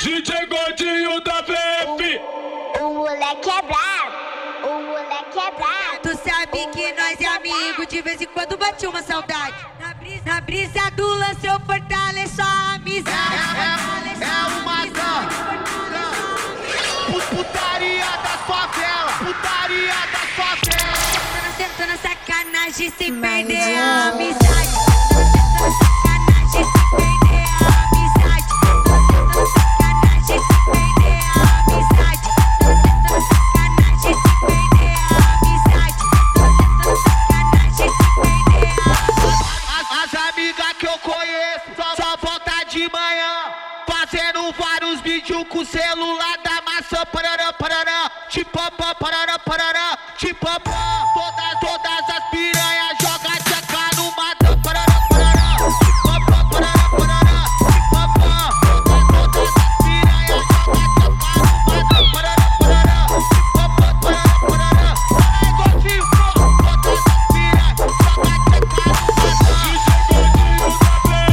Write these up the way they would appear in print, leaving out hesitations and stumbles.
DJ Gordinho da Vape. O moleque é brabo, o moleque é brabo. Tu sabe que nós é amigo, de vez em quando bate uma saudade. Na brisa do lance eu fortaleço a amizade. É uma putaria da favela, putaria da favela. Senta na sacanagem sem perder a amizade. Senta na sacanagem sem perder a amizade. Senta na sacanagem sem perder a amizade. Senta na sacanagem sem perder a amizade. Senta na sacanagem sem perder a amizade. As amigas que eu conheço só volta de manhã, fazendo vários vídeos com o celular da maçã. Parará, parará, tipo, parará, parará, tipo, todas as piranhas joga tcheca no matão. Parará, parará, tipo, parará, parará, tipo, todas as piranhas joga tcheca no matão. Parará, parará, tipo, parará, parará. É gordinho, todas as piranhas joga tcheca no matão.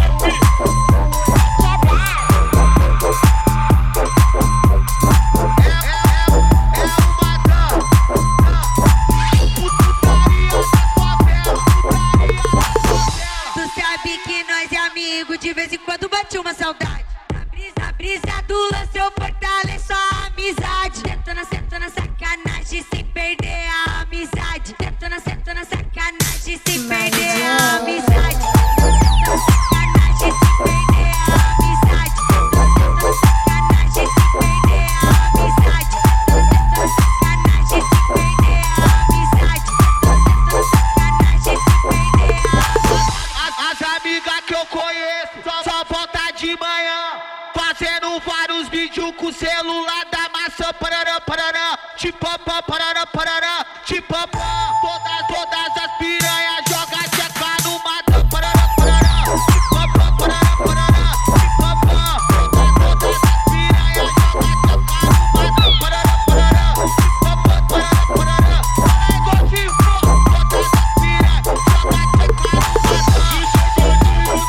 Que nós é amigo, de vez em quando bate uma saudade. Na brisa do lance eu fortaleço a amizade. Senta na sacanagem sem perder a amizade. Senta na sacanagem sem perder a amizade. Senta na sacanagem sem perder a amizade. Senta na sacanagem sem perder a amizade. Senta na sacanagem sem perder a amizade. Senta na sacanagem sem perder a amizade. As amigas que eu conheço só volta de manhã, fazendo vários vídeos com o celular da maçã. Parará, parará, tipo, parará, parará, tipo, todas as piranhas joga tcheca no matão. Parará, parará, tipo, parará, parará, tipo, todas as piranhas joga tcheca no matão. Parará, parará, tipo, parará, parará. É gordinho, todas as piranhas joga tcheca no matão.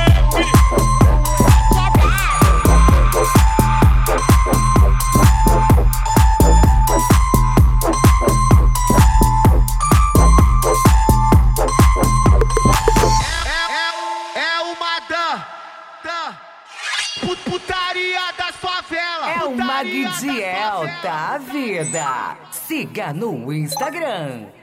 É uma putaria das favelas. É o Putaria Mag das Diel, favelas. tá, vida? Siga no Instagram.